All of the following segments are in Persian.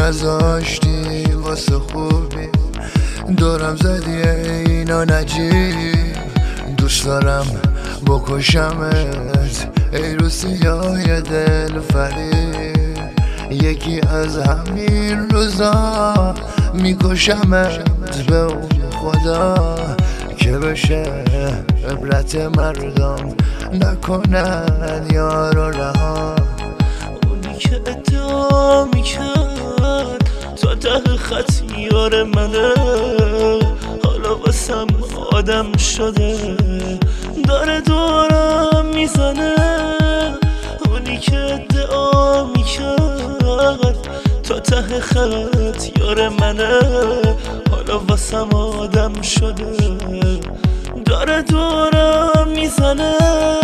نذاشتی واسه خوبی دورم زدی اینا نجیب دوست دارم بکشمت ای رو سیاه دل فریب یکی از همین روزا میکشمت به اون خدا که بشه عبرت مردم نکنن یارو رها اونی که ادعا میکرد تا ته خط یار منه حالا واسم آدم شده داره دورم میزنه اونی که ادعا میکرد تا ته خط یار منه حالا واسم آدم شده داره دورم میزنه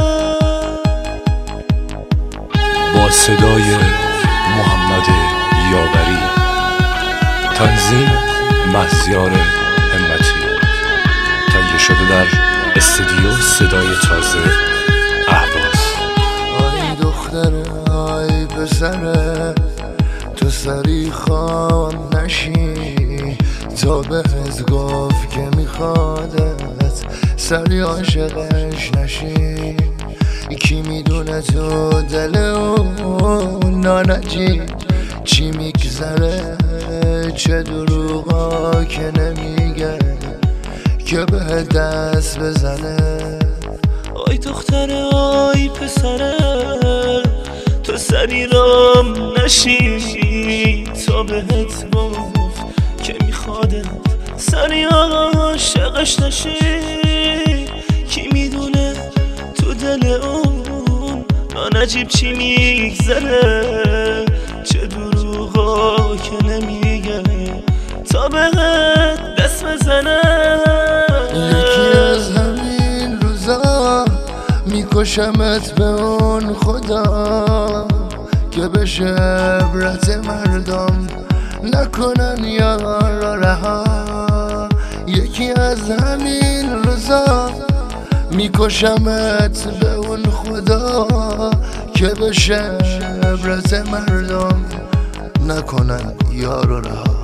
با صدای محمد یاوری تنظیم مهزیار همتی تهیه شده در استودیو صدای تازه اهواز آی دختره آی پسره تو سری خام نشی تا بهت گفت که میخوادت سری عاشقش نشی کی میدونه تو دل اون نانجی چی میگذره چه دروغا که نمیگه که به دست بزنه آی دختره آی پسره تو سری رام نشی تا بهت گفت که میخوادت سری عاشقش نشی کی میدونه تو دل اون نجیب چی میگذره چه دروغا که نمیگه تا بهت دست بزنه یکی از همین روزا میکشمت به اون خدا که بشه عبرت مردم نکنن یارو رها یکی از همین روزا میکشمت به اون خدا که بشه عبرت مردم نکنن یارو رها